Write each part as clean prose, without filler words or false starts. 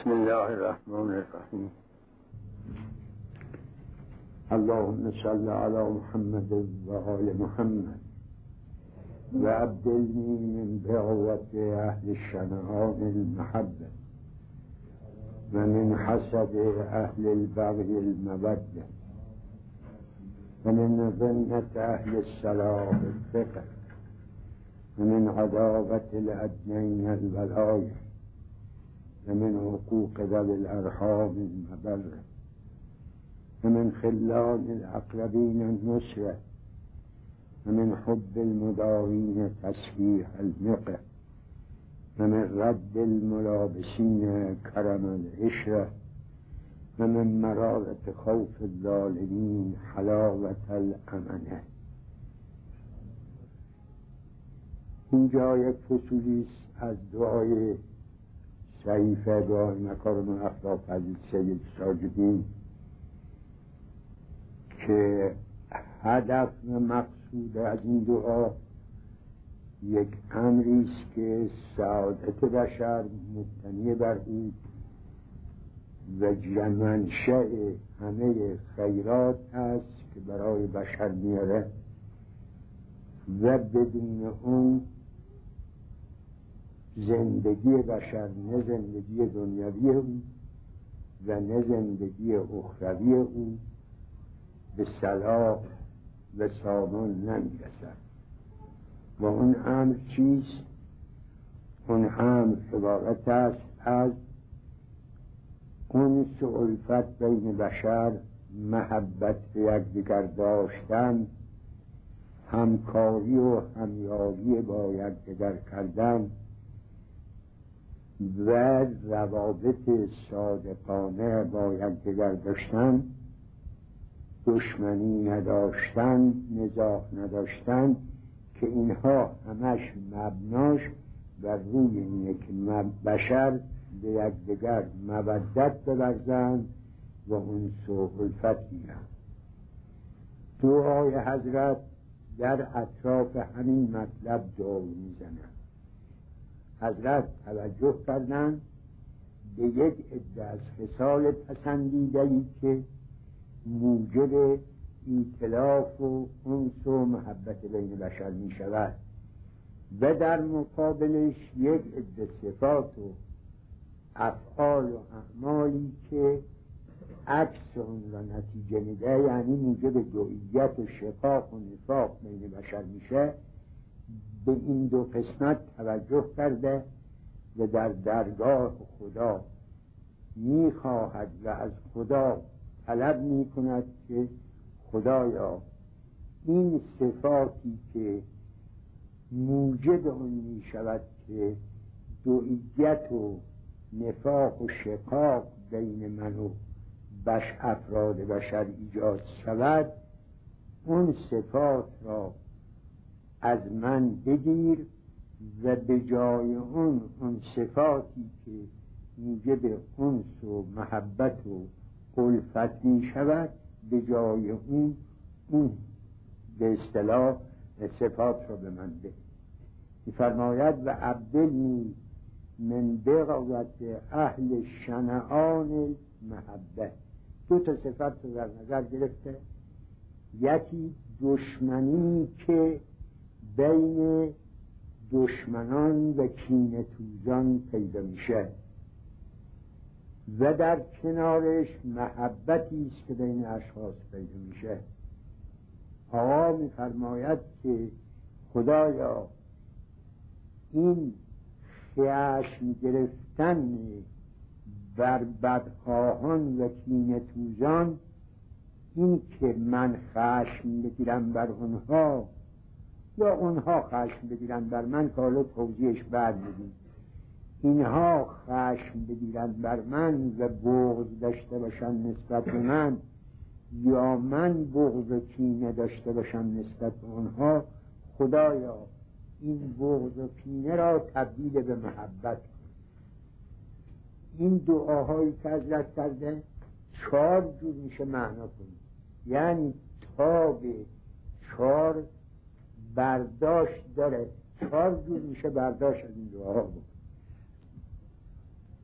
بسم الله الرحمن الرحیم. اللهم صل علی محمد و آل محمد و ابدلنی من بقوة اهل شنعان المحبة و من حسد اهل البغي المودة و من ظنة اهل الصلاح الفقه و من عداوة الادنین الولاية و من حقوق ذوي الارحام المبرة و من خلان الاقربین النصرة و من حب المدارین تسبیح المقه و من رد الملابسین کرم العشرة و من مرارة خوف الظالمین حلاوة الامنه. اینجا یک فصولی است از دعای صحیفه دعای مکارم الاخلاق حضرت سید ساجدین که هدف و مقصود از این دعا یک امری است که سعادت بشر مبتنی بر او و منشأ همه خیرات است که برای بشر میاره و بدون اون زندگی بشر نه زندگی دنیوی او و نه زندگی اخروی او به صلاح و سامان نمیرسد. و اون امر چیست؟ اون امر عبارت است از انس و الفت بین بشر، محبت به یکدیگر داشتن، همکاری و همیاری با یکدیگر کردن و روابط صادقانه با یکدیگر داشتن، دشمنی نداشتن، نزاع نداشتن، که اینها همش مبناش بر روی اینه که بشر به یکدیگر مودت بورزند و انس و الفت گیرند. دعای حضرت در اطراف همین مطلب دعای میزنند. حضرت توجه کردند به یک عده از خصال پسندیده‌ای که موجب ایتلاف و انس و محبت بین بشر می شود و در مقابلش یک عده صفات و افعال و اعمالی که عکس اون را نتیجه میده، یعنی موجب دوئیت و شقاق و نفاق بین بشر میشه. به این دو قسمت توجه کرده و در درگاه خدا میخواهد و از خدا طلب میکند که خدایا این صفاتی که موجب اون میشود که دوئیت و نفاق و شقاق بین من و افراد بشر ایجاد شود، اون صفات را از من بگیر و به جای اون صفاتی که موجب انس و محبت و الفت می شود، به جای اون به اصطلاح صفات را به من ده. می‌فرماید و ابدلنی من بقوة اهل شنعان المحبة. دو تا صفت رو در نظر گرفته. یکی دشمنی که بین دشمنان و کینه توزان پیدا میشه و در کنارش محبتی است که بین اشخاص پیدا میشه. آقا میفرماید که خدایا این خشم گرفتن بر بدخواهان و کینه توزان، این که من خشم بگیرم بر اونها یا اونها خشم بگیرن بر من، که حالا توضیحش بعد میدیم، اینها خشم بگیرن بر من و بغض داشته باشن نسبت به من یا من بغض و کینه داشته باشم نسبت به اونها، خدایا این بغض و کینه را تبدیل به محبت کن. این دعاهایی که حضرت کرده 4 جور میشه معنا کنید، یعنی تا به 4 برداشت داره، 4 جور میشه برداشت از این دعاها بود.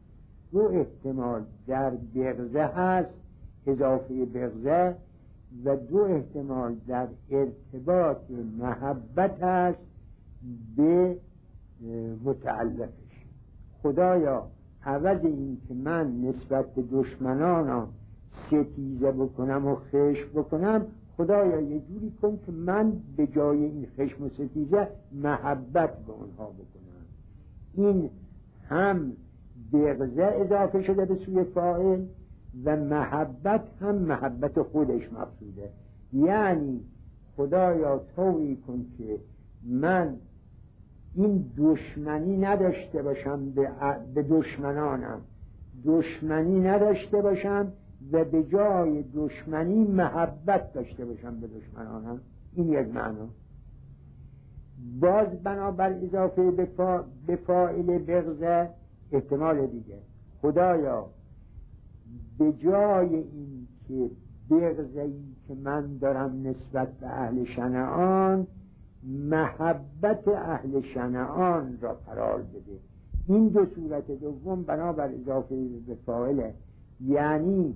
دو احتمال در بغضه هست، اضافه بغضه، و دو احتمال در ارتباط محبت هست به متعلقش. خدایا عوض این که من نسبت به دشمنانم ستیزه بکنم و خشم بکنم، خدایا یه جوری کن که من به جای این خشم و ستیزه محبت به اونها بکنم. این هم بغضه اضافه شده به سوی فاعل و محبت هم محبت خودش مقصوده. یعنی خدایا طوری کن که من این دشمنی نداشته باشم به دشمنانم، دشمنی نداشته باشم و به جای دشمنی محبت داشته باشم به دشمنانم. این یک معنا. باز بنابر اضافه به فاعل بغضه احتمال دیگه، خدایا به جای این که بغضی که من دارم نسبت به اهل شنعان، محبت اهل شنعان را قرار بده. این دو صورت دوم بنابر اضافه به فاعله، یعنی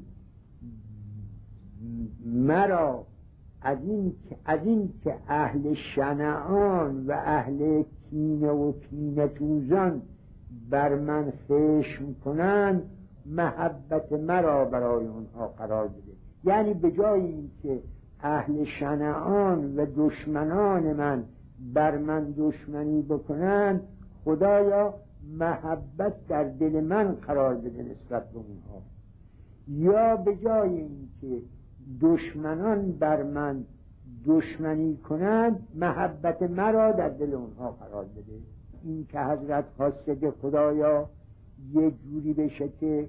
مرا از این که اهل شنعان و اهل کینه و کینه توزان بر من خشم کنند، محبت مرا برای اونها قرار بده. یعنی به جای این که اهل شنعان و دشمنان من بر من دشمنی بکنند، خدایا محبت در دل من قرار بده نسبت به اونها. یا به جای این که دشمنان بر من دشمنی کنند، محبت مرا در دل اونها قرار بده. این که حضرت خواسته که خدایا یه جوری بشه که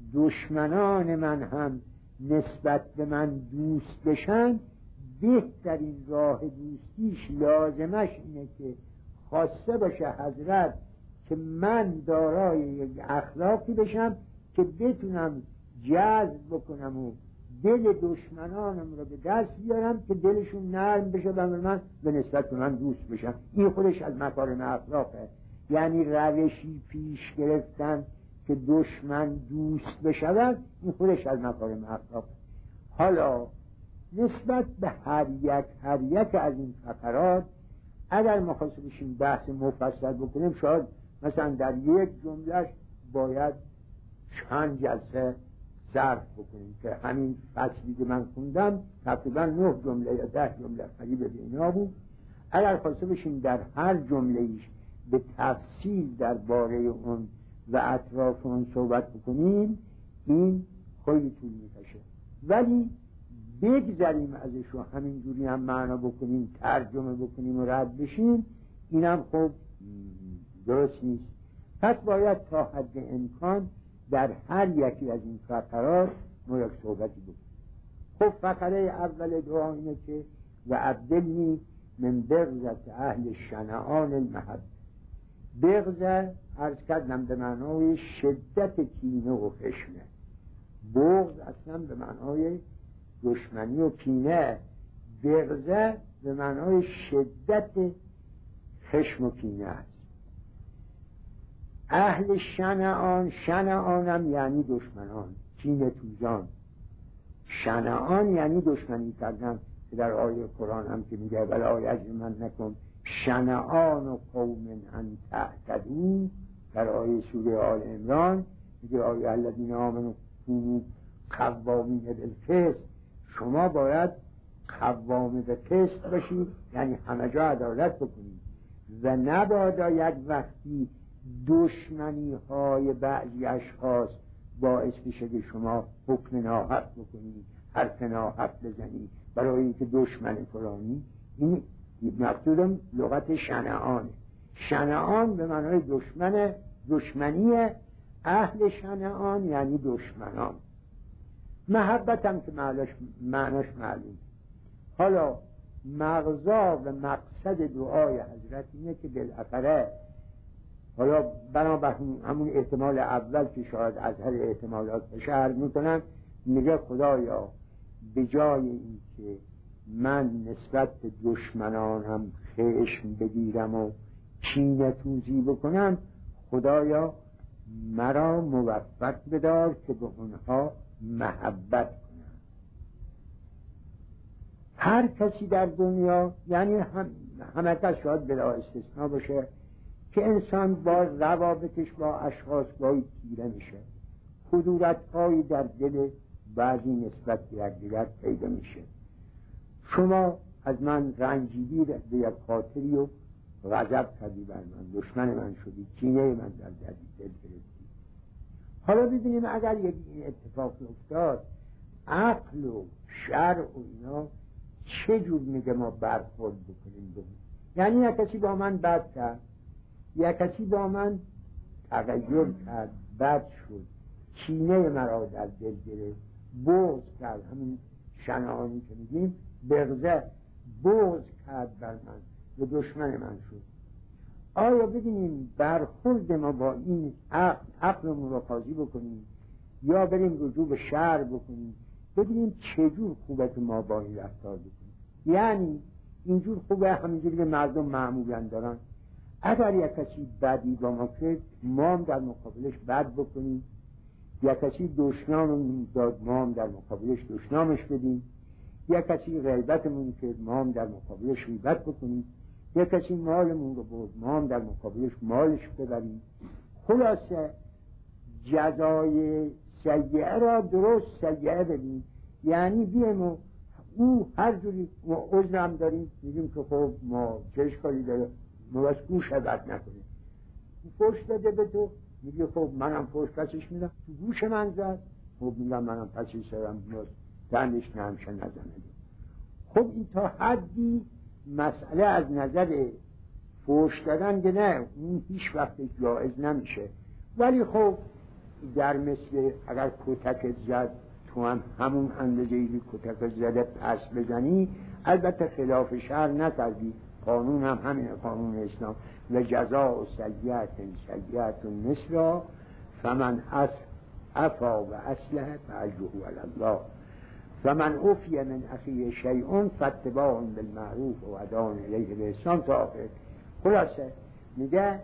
دشمنان من هم نسبت به من دوست بشن، بهترین راه دوستیش لازمش اینه که خواسته باشه حضرت که من دارای یک اخلاقی بشم که بتونم جذب بکنم و دل دشمنانم رو به دست بیارم که دلشون نرم بشه و من به نسبت به من دوست بشن. این خودش از مکارم اخلاقه. یعنی روشی پیش گرفتن که دشمن دوست بشود، این خودش از مکارم اخلاقه. حالا نسبت به هر یک از این فقرات اگر ما خواسته بشیم بحث مفصل بکنیم، شاید مثلا در یک جملهش باید چند جلسه صرف بکنیم که همین فصلی که من خوندم تقریبا 9 جمله یا 10 جمله قریب به اینا بود. اگر خواسته بشیم در هر جمله ایش به تفصیل درباره اون و اطراف اون صحبت بکنیم، این خیلی طول میکشه. ولی بگذاریم ازش و همینجوری هم معنا بکنیم، ترجمه بکنیم و رد بشیم، اینم خب درست نیست. پس باید تا حد امکان در هر یکی از این فقرات ما یک صحبتی بکنیم. خب فقره اول دعا اینه که و ابدلنی من بغضت اهل شنعان المحب. بغضه عرض کردم به معنای شدت کینه و خشمه. بغض اصلا به معنای دشمنی و کینه، بغضه به معنای شدت خشم و کینه است. اهل شنعان، شنعانم یعنی دشمنان، کینه توزان. شنعان یعنی دشمنی کردن که در آیه قرآن هم که میگه ولا یجرمنکم شنعان و قوم ان تعتدوا، در آیه سوره آل عمران میگه آیه الذین آمنوا کونوا قوامین بالقسط، شما باید قوام به قسط باشید، یعنی همه جا عدالت بکنید و نبادا یک وقتی دشمنی های بعضی اشخاص باعث بشه که شما حکم ناحق بکنید، حرف ناحق بزنید برای اینکه دشمن فلانی. این مقصودم لغت شنعانه. شنعان به معنای دشمن، دشمنی. اهل شنعان یعنی دشمنان. محبت هم که معناش معلوم. حالا مغزا و مقصد دعای حضرت اینه که بالاخره، حالا بنابر همون احتمال اول که شاید از هر احتمالات بشر میکنن، میگه خدایا به جای این که من نسبت به دشمنانم خشم بگیرم و کینه توزی بکنم، خدایا مرا موفق بدار که به اونها محبت کنم. هر کسی در دنیا، یعنی همه کس شاید بلا استثناء باشه که انسان با روابطش با اشخاص گاهی تیره میشه، کدورت‌هایی در دل بعضی نسبت به یکدیگر پیدا میشه. شما از من رنجیدی، به یک خاطری و غضب کردی بر من، دشمن من شدی، کینه من در دل گرفتی. حالا ببینیم اگر یک این اتفاق افتاد، عقل و شرع و اینا چه جور میگه ما برخورد بکنیم بهم؟ یعنی یک کسی با من بد کرد، یک کسی با من تغییر کرد، بد شد، کینه مرا در دل گرفت، بغض کرد، همین شنعانی که میگیم بغضه، بغض کرد بر من و دشمن من شد. آیا ببینیم برخورد ما با این عقلمون رو قاضی بکنیم یا بریم رجوع به شرع بکنیم، ببینیم چجور خوبه که ما با این رفتار بکنیم. یعنی اینجور خوبه همینجوری که مردم معمولا دارن، اگر یک کسی بدی با ما کرد، ما هم در مقابلش بد بکنیم، یک کسی دشناممون داد، ما هم در مقابلش دشنامش بدیم، یک کسی غیبتمون کرد، ما هم در مقابلش غیبت بکنیم، یک کسی مالمون رو برد، ما هم در مقابلش مالش ببریم. خلاصه جزای سیئه را درست سیئه بدیم. یعنی بیم و او هر جوری ما عذرم داریم، میگیم که خب ما چه اشکالی داره، ما بس گوش بد نکنیم. فوش داده به تو، میگه خب منم فوش پسش میدم، تو گوش من زد، خب میگم منم پسش دارم، دندش نمشه نزنه. خب این تا حدی مسئله از نظر فوش دادن که نه، اون هیچ وقت جایز نمیشه. ولی خب در مثل اگر کتک زد، تو هم همون اندازه‌ای کتک زده پس بزنی، البته خلاف شرع نکردی، قانون هم همین، قانون اسلام و جزاء سیئة سیئة مثلها فمن عفا و اصلح فاجره علی الله فمن عفی من اخیه شیء فاتباع بالمعروف و اداء الیه باحسان تا آخر. خلاصه میگه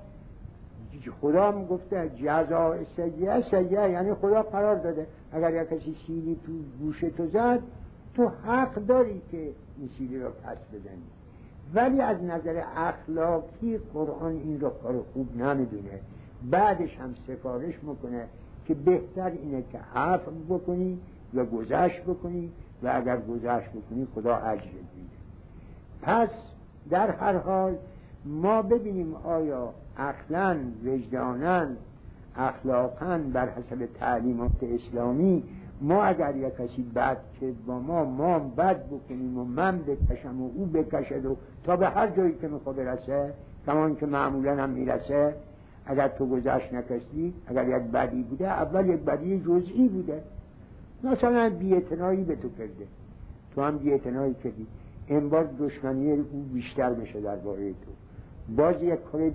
خدا گفته جزاء سیئة سیئة، یعنی خدا قرار داده اگر یک کسی سیلی تو گوش تو زد، تو حق داری که این سیلی رو پس بزنی. ولی از نظر اخلاقی قرآن این رو کار خوب نمیدونه، بعدش هم سفارش میکنه که بهتر اینه که عفو بکنی و گذشت بکنی و اگر گذشت بکنی خدا اجر میده. پس در هر حال ما ببینیم آیا عقلاً، وجداناً، اخلاقاً بر حسب تعلیمات اسلامی ما اگر یک کسی بد که با ما بد بکنیم و من بکشم و او بکشد و تا به هر جایی که میخواد برسه، کمان که معمولا هم میرسه، اگر تو گذشت نکشتی، اگر یک بدی بوده، اول یک بدی جزئی بوده، مثلا بی‌اعتنایی به تو کرده، تو هم بی‌اعتنایی کردی، این بار دشمنی او بیشتر میشه درباره تو، باز یک کار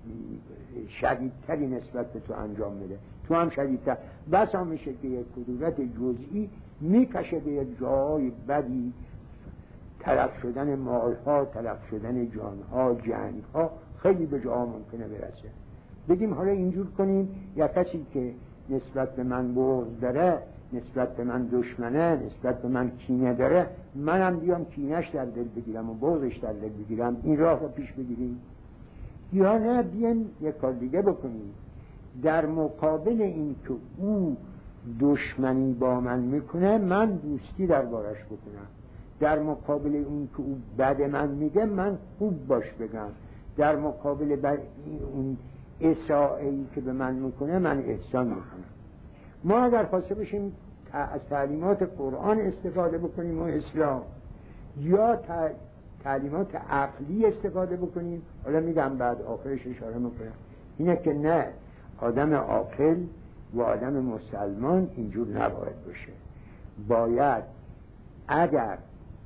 شدیدتری نسبت به تو انجام میده، تو هم شدیدتر، بس هم میشه که یک کدورت جزئی میکشه به یک جای بدی، تلف شدن مالها، تلف شدن جانها، جنگها، خیلی به جاها ممکنه برسه. بگیم حالا اینجور کنیم یک کسی که نسبت به من بغض داره، نسبت به من دشمنه، نسبت به من کینه داره، منم بیام کینش در دل بگیرم و بغضش در دل بگیرم، این راه رو پیش بگیریم؟ یا نه بیایم یک کار دیگه بکنیم، در مقابل این که او دشمنی با من میکنه، من دوستی دربارش بکنم، در مقابل این که او بد من میگه، من خوب باش بگم، در مقابل بر این اساءه‌ای که به من میکنه، من احسان میکنم. ما اگر خواسته باشیم از تعلیمات قرآن استفاده بکنیم و اسلام، یا تعلیمات عقلی استفاده بکنیم، حالا میگم بعد آخرش اشاره میکنم، اینه که نه، آدم عاقل و آدم مسلمان اینجور نباید باشه. باید اگر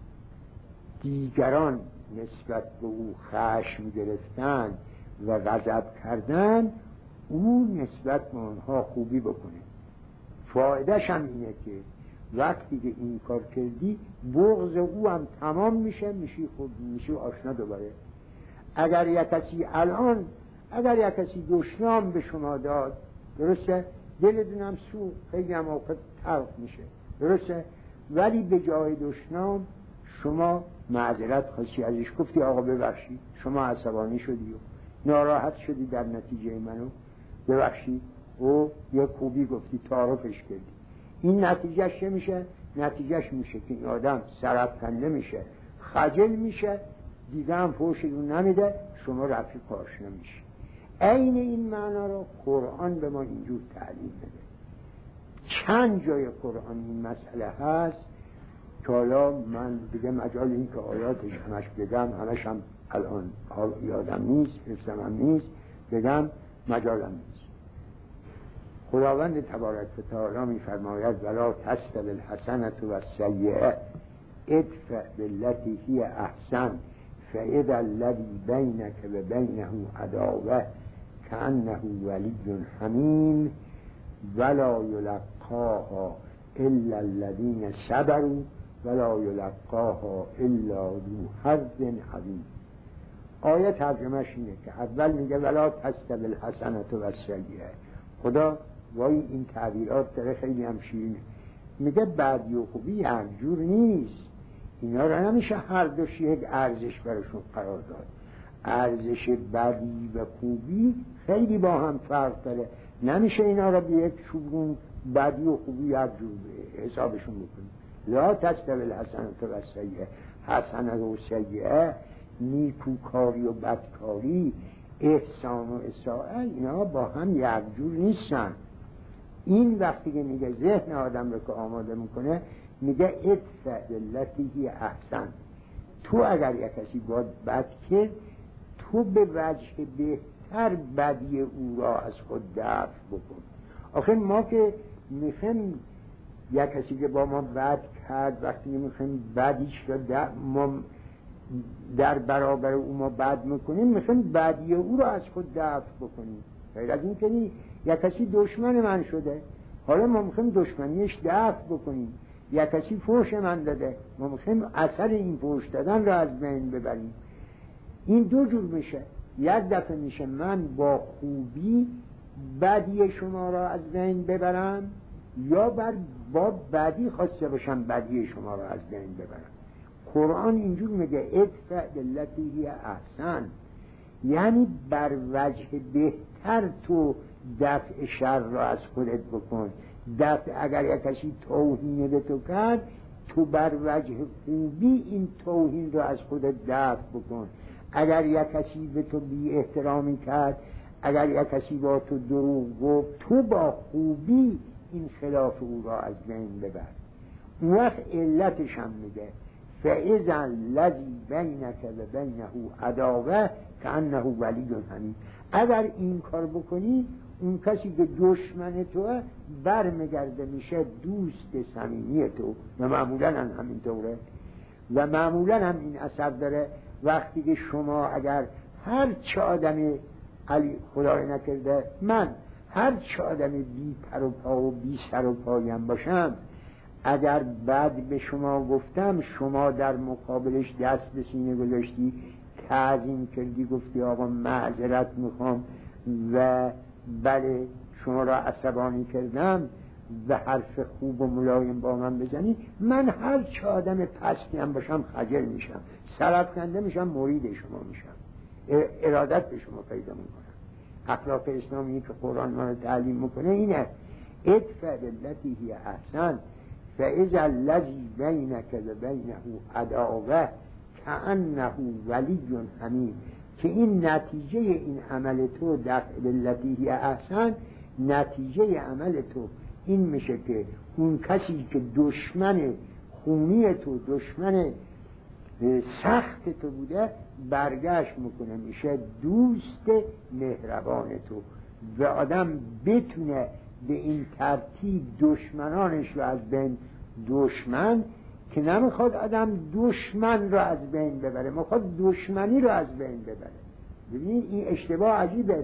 دیگران نسبت به او خشم گرفتن و غضب کردن، او نسبت به آنها خوبی بکنه. فایدهش هم اینه که وقتی که این کار کردی، بغض او هم تمام میشه، میشی آشنا دوباره. اگر یک کسی الان، اگر یک کسی دشنام به شما داد، درسته؟ دلتونم سو خیلی هم آخر تلخ میشه، درسته؟ ولی به جای دشنام شما معذرت خواستی ازش، گفتی آقا ببخشید شما عصبانی شدی و ناراحت شدی در نتیجه منو، ببخشید و یه خوبی گفتی تعارفش کردی. این نتیجهش چه میشه؟ نتیجهش میشه که این آدم سرفکنده میشه، خجل میشه، دیگه هم فحشتون نمیده، شما رفیق کارش نمیشه. عین این معنا رو قرآن به ما اینجور تعلیم بده. چند جای قرآن این مسئله هست که حالا من دیگه مجال این که آیاتش همش بگم، همش هم الان یادم نیست، حفظم هم نیست، بگم مجالم نیست. خداوند تبارک و تعالی می‌فرماید ولا تستوی الحسنة والسیئة ادفع بالتي هی احسن فاذا الذی بینک و بینه عداوة كأنه ولی حمیم ولا یلقاها الا الذین صبروا ولا یلقاها الا ذو حظ عظیم. آیه ترجمهش اینه که اول میگه ولا تستوی الحسنة والسیئة. خدا وای این تعبیرات داره خیلی هم شیرینه. میگه بدی و خوبی هر جور نیست، اینا رو نمیشه هر دوش یک ارزش براشون قرار داد. ارزش بدی و خوبی خیلی با هم فرق داره، نمیشه اینا رو به یک چوبون بدی و خوبی هر جور حسابشون بکنیم. لا تستوی الحسنة والسیئة، حسنه و سیئه، نیکوکاری و بدکاری، احسان و اساءه، اینا با هم یک جور نیستن. این وقتی که میگه ذهن آدم رو که آماده میکنه، میگه ادفع بالتی هی احسن. تو اگر یک کسی باید بد کرد، تو به وجه بهتر بدی او را از خود دفع بکن. آخه ما که میخوایم یک کسی که با ما بد کرد، وقتی میخوایم بدیش را ما در برابر او ما بد میکنیم، میخوایم بدی او را از خود دفع بکنیم. غیر از این که یک کسی دشمن من شده، حالا ما میخوایم دشمنیش دفع بکنیم. یک کسی فحش من داده، ما میخوایم اثر این فحش دادن را از بین ببریم. این دو جور میشه. یک دفعه میشه من با خوبی بدی شما را از بین ببرم، یا با بدی خواسته باشم بدی شما را از بین ببرم. قرآن اینجور میگه ادفع بالتی هی احسن، یعنی بر وجه بهتر تو دفع شر را از خودت بکن. اگر یک کسی توهین به تو کرد، تو بر وجه خوبی این توهین را از خودت دفع بکن. اگر یک کسی به تو بی احترامی کرد، اگر یک کسی با تو دروغ گفت، تو با خوبی این خلاف او را از بین ببر. اون وقت علتش هم میگه فاذا الذی بینک و بینه عداوة کأنه ولی حمیم. اگر این کار بکنی، اون کسی که دشمن تو برمیگرده میشه دوست صمیمی تو، و معمولا هم همینطوره. و معمولا هم این اثر داره وقتی که شما اگر هر چه آدمی علی خدای نکرده من هر چه آدمی بی پر و پا و بی سر و پایم باشم، اگر بد به شما گفتم، شما در مقابلش دست به سینه گذاشتی، تعظیم کردی، گفتی آقا معذرت میخوام و بله شما را عصبانی کردم و حرف خوب و ملایم با من بزنی، من هر چه آدم پستی هم باشم خجل میشم، سرفکنده میشم، مرید شما میشم، ارادت به شما پیدا میکنم. اخلاق اسلامی که قرآن ما رو تعلیم میکنه اینه ادفع بالتی هی احسن فاذا الذی بینک و بینه عداوة کأنه ولی حمیم. که این نتیجه این عمل تو دفع بالتی هی احسن، نتیجه عمل تو این میشه که اون کسی که دشمن خونی تو، دشمن سخت تو بوده، برگشت میکنه میشه دوست مهربان تو. و آدم بتونه به این ترتیب دشمنانش رو از بین، دشمن که نمیخواد آدم دشمن رو از بین ببره، میخواد دشمنی رو از بین ببره. ببینید این اشتباه عجیبه.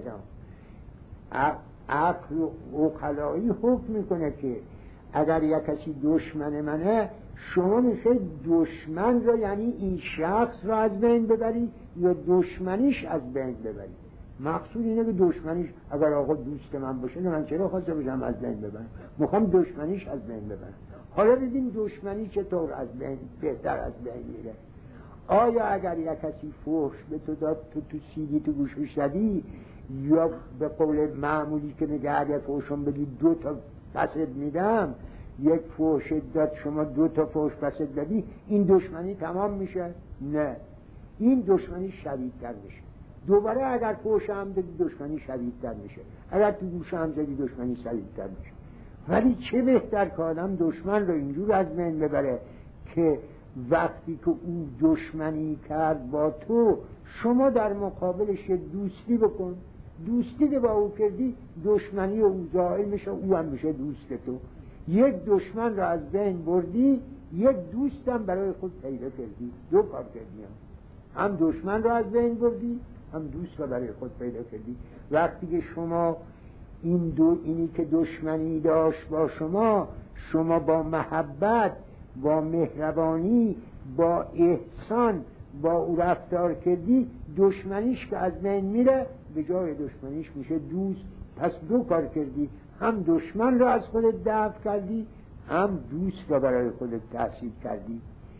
عقل و عقلایی حکم میکنه که اگر یک کسی دشمن منه، شما میشه دشمن رو یعنی این شخص رو از بین ببری یا دشمنیش از بین ببری. مقصود اینه که دشمنیش اگر آقا دوست من باشه من چرا خواسته باشم از بین ببرم، میخوام دشمنیش از بین ببرم. حالا ببین دشمنی چطور از بین بهتر از بین میره. آیا اگر یک کسی فحش به تو داد، تو سیدی تو گوشش دادی، یا به قول معمولی که میگه اگر فحشم بدی 2 تا پست میدم، یک فحش داد شما 2 تا فحش پست دادی، این دشمنی تمام میشه؟ نه، این دشمنی شدیدتر میشه. دوباره اگر فحش هم دادی دشمنی شدیدتر میشه، اگر تو گوش هم زدی دشمنی شدیدتر میشه. ولی چه بهتر که آدم دشمن رو اینجور از بین ببره که وقتی که او دشمنی کرد با تو، شما در مقابلش دوستی بکن. دوستی که با او کردی دشمنی و او زائل میشه، او هم میشه دوست تو. یک دشمن رو از بین بردی، یک دوستم برای خود پیدا کردی. 2 کار کردی، هم دشمن رو از بین بردی، هم دوست رو برای خود پیدا کردی. وقتی که شما اینی که دشمنی داشت با شما با محبت، با مهربانی، با احسان با او رفتار کردی، دشمنیش که از بین میره، به جای دشمنیش میشه دوست. پس 2 کار کردی، هم دشمن رو از خودت دفع کردی، هم دوست رو برای خودت تأسیس کردی.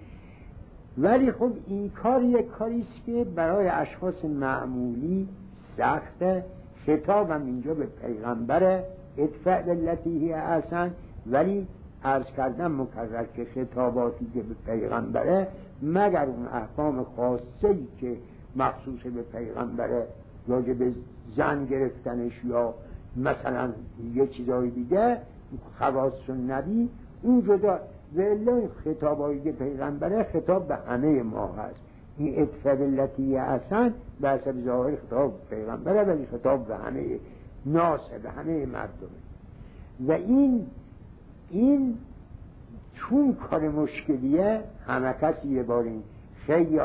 ولی خب این کار یک کاریست که برای اشخاص معمولی سخته. خطابم اینجا به پیغمبره، ادفع بالتی هی احسن، ولی عرض کردم مکرر که خطاباتی که به پیغمبره، مگر اون احکام خاصی که مخصوص به پیغمبره، راجع به زن گرفتنش یا مثلا یه چیزای دیگه خواص و نبی، اون جدا. ولی خطابایی که پیغمبره خطاب به همه ما هست. این ادفع بالتی احسن به حسب ظاهر خطاب پیغمبره، ولی خطاب به همه ناسه، به همه مردمه. و این چون کار مشکلیه، همه کسی یه بار این خیلی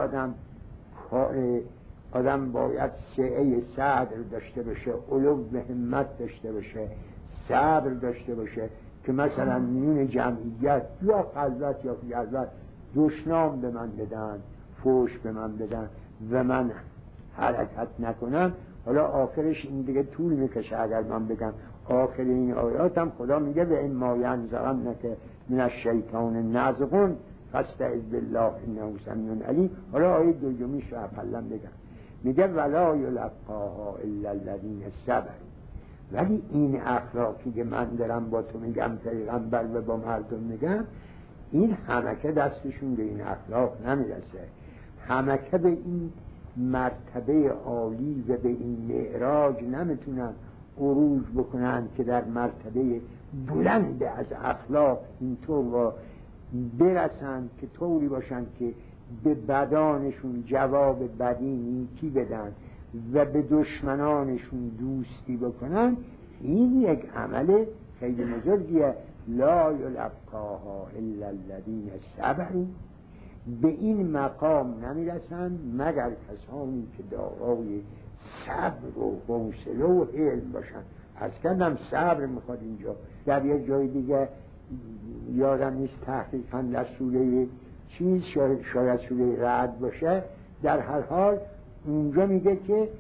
آدم باید سعه صبر داشته باشه، علو به همت داشته باشه، صبر داشته باشه که مثلا میون جمعیت یا خلوت یا خلوت دشنام به من بدن، فوش به من بدن و من حرکت نکنم. حالا آخرش این دیگه طول میکشه اگر من بگم. آخر این آیاتم خدا میگه و اما ینزغنک من الشیطان نزغ فاستعذ بالله انه سمیع علیم. حالا آیه دومیش رو اقلا بگم، میگه ولا یلقاها الا الذین صبروا. ولی این اخلاقی که من دارم با تو میگم پیغمبر و با مردم میگم، این همه که دستشون به این اخلاق نمیرسه، همه که به این مرتبه عالی و به این معراج نمیتونن عروج بکنن که در مرتبه بلند از اخلاق اینطور برسن که طوری باشن که به بدانشون جواب بدی نیکی بدن و به دشمنانشون دوستی بکنن. این یک عمل خیلی بزرگیه. لا یلقاها الا الذین صبروا. به این مقام نمیرسن مگر کسانی که دارای صبر و حوصله و علم باشن. عرض کردم صبر میخواد اینجا. در یک جای دیگه یادم نیست تحقیقا در سوره چیز، شاید سوره رعد باشه، در هر حال اونجا میگه که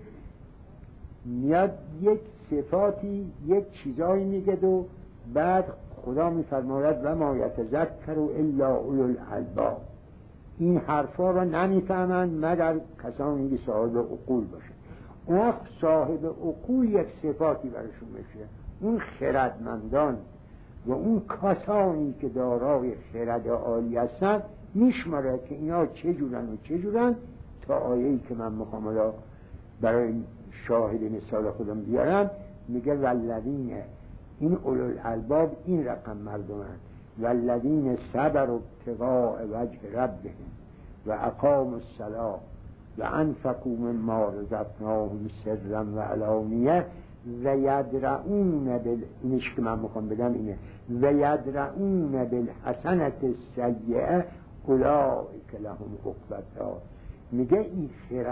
میاد یک صفاتی یک چیزایی میگه و بعد خدا میفرماید و ما یتذکر الا اولو الالباب. این حرفا رو نمیفهمند مگر کسانی که صاحب عقول باشه. اون صاحب عقول یک صفاتی برشون میشه، اون خردمندان و اون کسانی که دارای خرد عالی هستند میشماره که اینا چه جورن و چه جورن. تا آیه‌ای که من میخوام برای شاهد مثال خودم بیارم، میگه والذین، این اولو الالباب این رقم مردمن، والذین صبروا ابتغاء وجه ربهم و اقاموا الصلاة و انفقوا مما رزقناهم سرا و علانیه و یدرؤون اینش که من میخوام بگم اینه، و یدرؤون بالحسنة السیئة اولئک لهم عقبی الدار. میگه این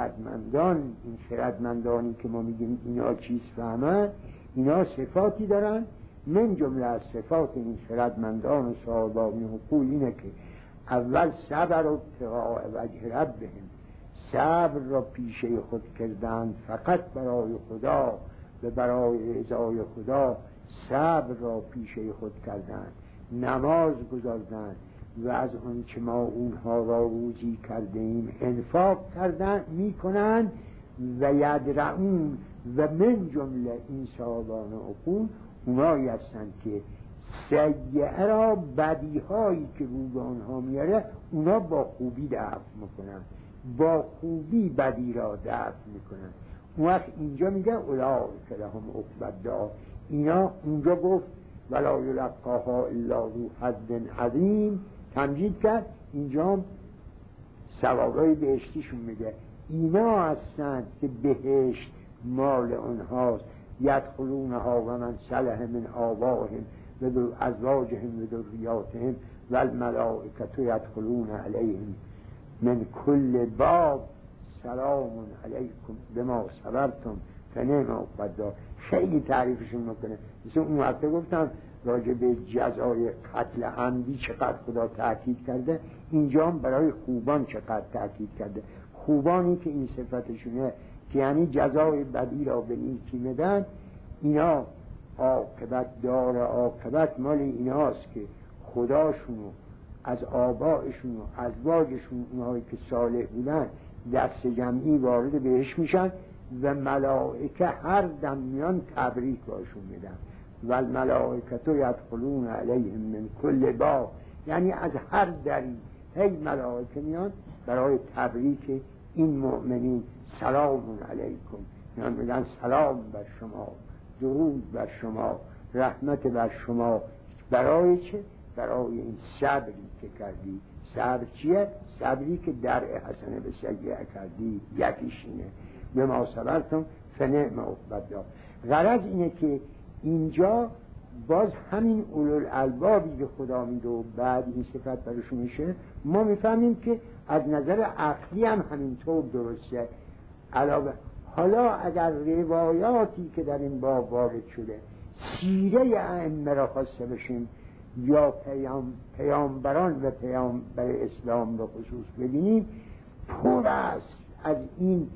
خردمندانی که ما میگیم اینا چیز فهمن، اینا صفاتی دارن. من جمله از صفات این خردمندان و صاحبان عقول اینه که اول صبر و ابتغاء وجه ربهم، صبر را پیشه خود کردند فقط برای خدا و برای رضای خدا صبر را پیشه خود کردند، نماز گذاردند و از آن که ما اونها را روزی کرده ایم انفاق کردن میکنند و یدرعون و من جمله این صاحبان عقول اونایی هستند که سیئه را بدیهایی که رو به آنها میاره اونا با خوبی دفع میکنن، با خوبی بدی را دفع میکنن. اون وقت اینجا میگه اولئک لهم عقبی الدار، اینا اونجا گفت ولا یلقاها الا ذو حظ عظیم، تمجید کرد، اینجا ثوابای بهشتیشون میگه اینا هستند که بهشت مال اونهاست، یدخلونها و من صلح من آبائهم و ازواجهم و ذریاتهم و الملائکة یدخلون علیهم من کل باب سلام علیکم بما صبرتم فنعم عقبی الدار. خیلی تعریفشون میکنه. مثل اون وقت گفتم راجع به جزای قتل عمدی چقدر خدا تأکید کرده، اینجا هم برای خوبان چقدر تأکید کرده. خوبانی که این صفتشونه که یعنی جزای بدی را به نیکی میدن، اینا عاقبت دار، عاقبت مال ایناست که خداشونو از آبائشون و ازواجشون اونهایی که صالح بودن دست جمعی وارد بهش میشن و ملائکه هر دم میان تبریک باشون میدن و الملائکه یدخلون علیهم من کل باب، یعنی از هر دری هی ملائکه میان برای تبریک این مؤمنین. سلام علیکم، میان میگن سلام بر شما، درود بر شما، رحمت بر شما. برای چه؟ برای این صبری که کردی. صبر چیه؟ صبری که درع حسنه به سیئه کردی، یکیش اینه به ما صبرتم فنعم عقبی الدار. غرض اینه که اینجا باز همین اولوالالبابی که خدا میده و بعد این صفت برشون میشه، ما میفهمیم که از نظر عقلی هم همینطور درسته. علاوه حالا اگر روایاتی که در این باب وارد شده سیره ائمه را خواسته بشیم یا پیامبران و پیامبر اسلام را خصوص ببینیم، پر است از این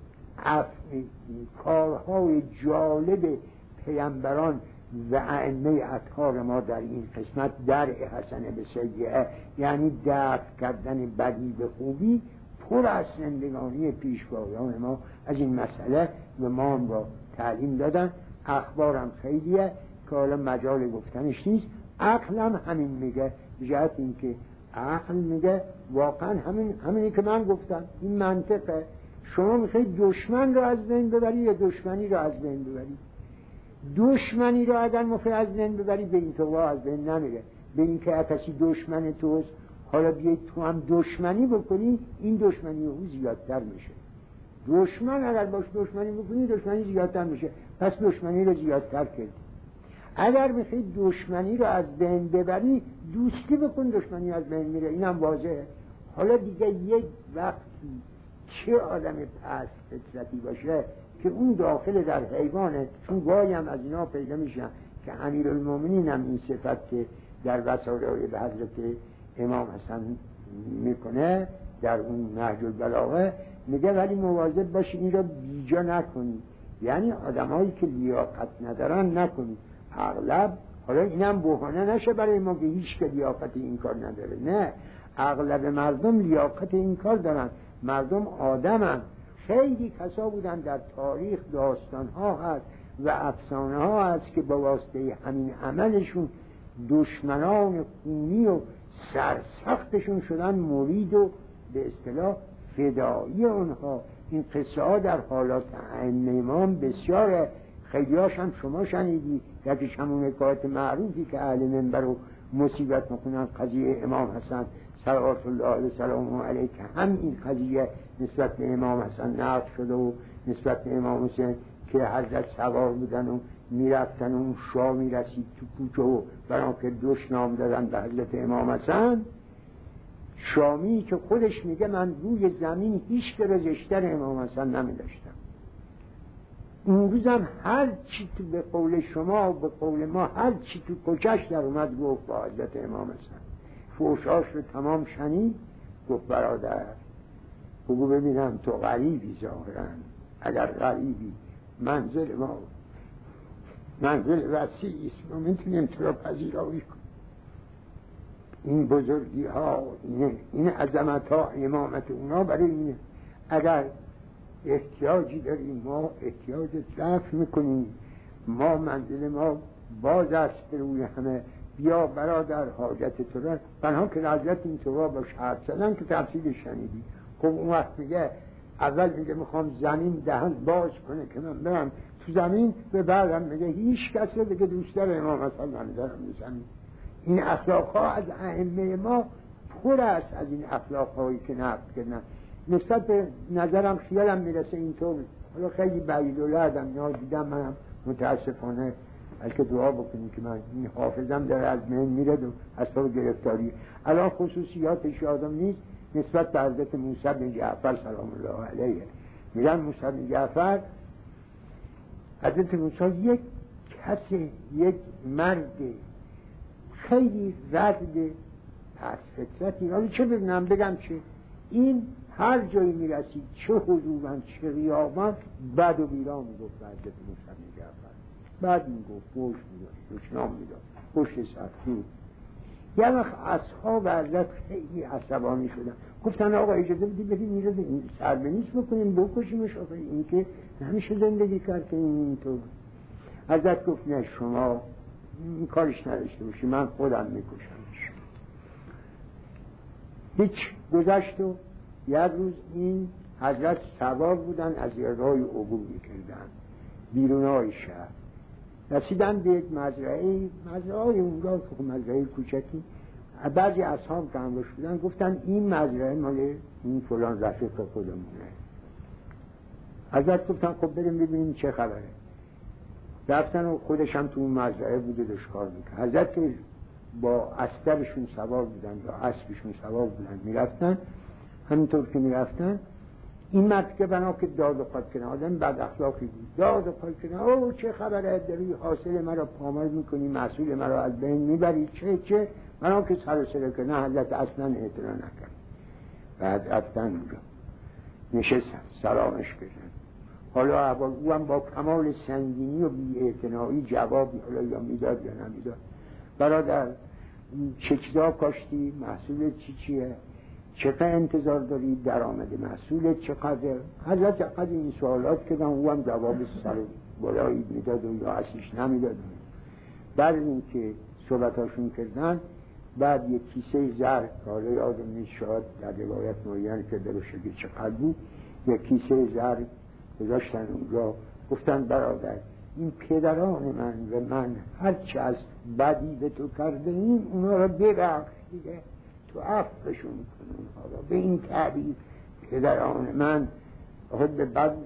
کارهای جالب پیامبران و ائمه اطهار ما در این قسمت درع حسنه به سیئه، یعنی دفع کردن بدی به خوبی. پر از زندگانی پیشوایان ما از این مسئله و ما هم را تعلیم دادن. اخبارم خیلیه که حالا مجال گفتنش نیست. عقل هم همین میگه، جهت این که عقل میگه واقعا همینی که من گفتم، این منطقه. شما میخواید دشمن را از بین ببری یا دشمنی را از بین ببری؟ دشمنی را اگر میخواید از بین ببری به این تو از بین نمیره، به این که کسی دشمن توست، حالا بیایید تو هم دشمنی بکنی، این دشمنی او زیادتر میشه. دشمن اگر باش دشمنی بکنی دشمنی زیادتر میشه، پس دشمنی را زیادتر کردی. اگر میخوای دشمنی رو از بین ببری دوستی بکن، دشمنی از بین میره، اینم واضحه. حالا دیگه یک وقتی چه آدم پست فطرتی باشه که اون داخل در حیوانه، چون گاهی هم از اینا پیدا میشن که امیرالمومنین هم این صفت که در وصایای به حضرت امام حسن میکنه در اون نهج البلاغه میگه ولی مواظب باشی این را بیجا نکنی، یعنی آدمایی که لیاقت ندارن نکنی. اغلب، حالا اینم بحانه نشه برای ما که هیچ که لیاقت این کار نداره، نه، اغلب مردم لیاقت این کار دارن. مردم آدمن. خیلی کسا بودن در تاریخ، داستان ها هست و افسانه ها هست که با واسطه همین عملشون دشمنان خونی و سرسختشون شدن مرید و به اصطلاح فدایی اونها. این قصه ها در حالات ائمه امام بسیاره. خیلیاش هم شما شنیدی، یکیش همون حکایت معروفی که اهل منبر رو مصیبت میکنن، قضیه امام حسن صلوات الله علیه سلام علیه، که هم این قضیه نسبت به امام حسن نقل شده و نسبت به امام حسین که حضرت سوار بودن و میرفتن و اون شاه میرسید تو کوچه و برای که دوش نام دادن به حضرت امام حسن. شامی که خودش میگه من روی زمین هیچ که رزشتر امام حسن نمیداشتم. اون روزم هر چی تو به قول شما و به قول ما هر چی تو کوچش در اومد گفت با حضرت امام حسن. فوشاش رو تمام شنید، گفت برادر بگو ببینم تو غریبی ظاهرا، اگر غریبی منزل ما منزل وسیعی است، ما میتونیم تو را پذیرایی کنیم. این بزرگی ها، این عظمت ها، امامت اونا برای اینه. اگر احتیاجی داریم ما احتیاجت رفع میکنیم، ما منزل ما باز است به روی همه، بیا برادر حاجت تو را. بنها که حضرت این تو را با شرط زدن که تفصیلش شنیدی. خب اون وقت میگه اول میگه میخوام زمین دهن باز کنه که من برم تو زمین، به بعدم میگه هیچ کس رو دیگه دوست داره امام حسن من دارم به زمین. این اخلاق ها از ائمه ما پر است، از این اخلاق هایی که نقد کردن. نسبت به نظرم خیالم میرسه اینطور، حالا خیلی بعید العهدم یا دیدم منم متاسفانه، بلکه دعا بکنیم که من این حافظم داره از من میره و اسباب گرفتاری. الان خصوصیاتش یادم نیست نسبت به حضرت موسی بن جعفر سلام الله علیه. میگن موسی بن جعفر، حضرت موسی یک کسی، یک مرد خیلی رد پس فطرتی، حالا چه ببینم بگم چه، این هر جایی میرسید چه حضورن چه غیابن بد و بیرا میگفت حضرت موسی بن جعفر، بد میگفت، فحش میگفت، دشنام میداد، پشت سختی. یه وقت اصحاب حضرت خیلی عصبانی شدن، گفتن آقا اجازه بدید بریم میرد سربنیز بکنیم بکشیمش، آقا این که همیشه زندگی کرد که اینطور. حضرت گفت نه شما این کارش نداشته باشی، من خودم میکشمش. هیچ گذشت و یک روز این حضرت سوار بودن از یه راه عبور میکردن بیرونای شهر، رسیدن به یک مزرعه اونجا که مزرعه کوچکی. بعضی اصحاب که همراهش بودن گفتن این مزرعه مال این فلان رفیق خودمونه. حضرت گفتن خب بریم ببینیم چه خبره. رفتن و خودش هم تو اون مزرعه بوده داشت کار میکرد. حضرت که با استرشون سوار بودن یا اسبشون سوار بودن میرفتن، همینطور که میرفتن این مرد که بنا که داد و پاد کنه، آدم بد اخلاقی بود، داد و پاد کنه او چه خبره داری، حاصل مرا پامال میکنی، محصول مرا از بین میبری، چه بنا که سر و سره کنه. حضرت اصلا اعتنا نکرد. بعد رفتن اونجا نشستن سلامش کردن. حالا او هم با کمال سنگینی و بی‌اعتنایی جوابی حالا یا میداد یا نمیداد. برادر چکدا کاشتی، محصول چیه، چقدر انتظار داری، درآمد محصولت چقدر. حضرت چقدر این سوالات کردن، او هم جواب سر بالایی میداد و یا اصلیش نمیداد. بعد این که صحبتاشون کردن، بعد یک کیسه زر، حالا یادم نیست شاید در روایت معین کرده باشه که چقدر بود، یک کیسه زر گذاشتن اونجا. گفتن برادر این پدران من و من هرچه از بدی به تو کرده ایم اونا را ببخش دیگه، تو عفوشون کن اونها را. به این تعبیر پدران من خود به بد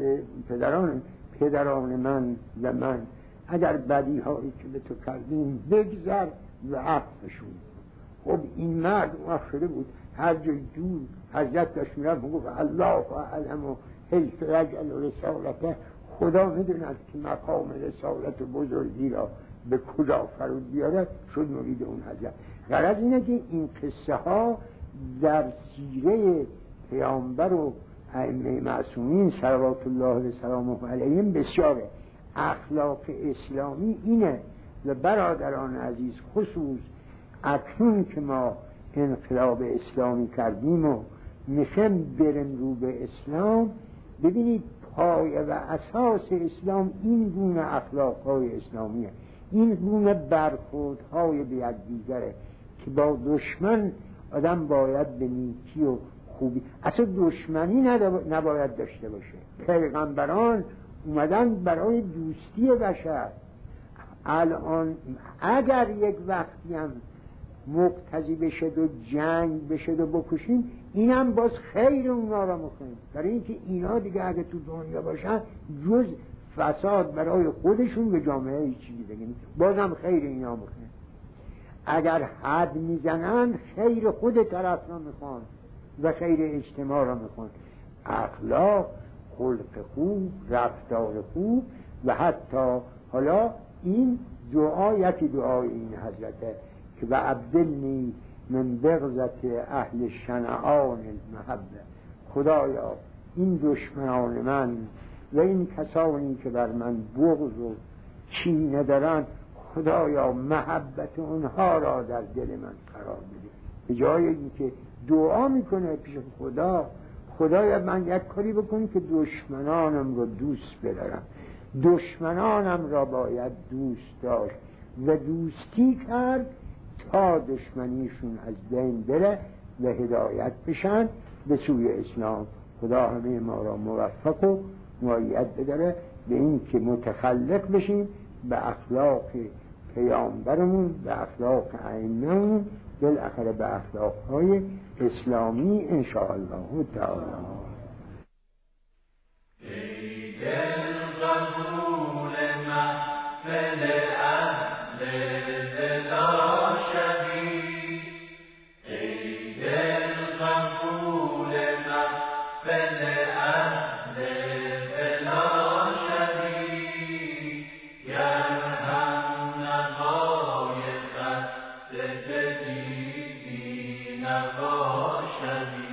پدران من و من اگر بدی هایی که به تو کردیم بگذر و عفوشون. خب این مرد وقت شده بود هر جای دور حضرت داشت میرفت گفت الله اعلم و حیث رجل رسالته، خدا میدوند که مقام رسالت و بزرگی را به کجا فرود بیارد. شد مرید اون حضرت. غرض اینه که این قصه ها در سیره پیامبر و ائمه معصومین صلوات الله و سلامه علیهم بسیاره. اخلاق اسلامی اینه. و برادران عزیز خصوص اکنون که ما انقلاب اسلامی کردیم و میخوایم بریم رو به اسلام، ببینید پایه و اساس اسلام این گونه اخلاقهای اسلامیه، این گونه برخوردهای به یکدیگره که با دشمن آدم باید به نیکی و خوبی، اصلا دشمنی نباید داشته باشه. پیغمبران اومدن برای دوستی بشر. الان اگر یک وقتی هم مقتضی بشد و جنگ بشد و بکشیم، اینم باز خیر اونا را میکنیم، برای اینکه اینا دیگه اگه تو دنیا باشن جز فساد برای خودشون به جامعه هیچ چیزی بگیم، بازم خیر اینا میکنیم. اگر حد میزنن خیر خود طرف را میخوان و خیر اجتماع را میخوان. اخلاق، خلق خوب، رفتار خوب و حتی حالا این دعا، یکی دعای این حضرته که و عبدالنی من بغضت اهل شنعان المحبه، خدایا این دشمنان من و این کسانی که بر من بغض و کینه دارن، خدایا محبت اونها را در دل من قرار بده. به جای اینکه دعا میکنه پیش خدا، خدایا من یک کاری بکن که دشمنانم رو دوست بدارم، دشمنانم را باید دوست داشت و دوستی کرد تا دشمنیشون از بین بره و هدایت بشن به سوی اسلام. خدا همه ما را موفق و مؤید بداره به این که متخلق بشیم به اخلاق پیامبرمون، به اخلاق ائمه‌مون، بالاخره به اخلاق‌های اسلامی ان شاء الله تعالی. نباشد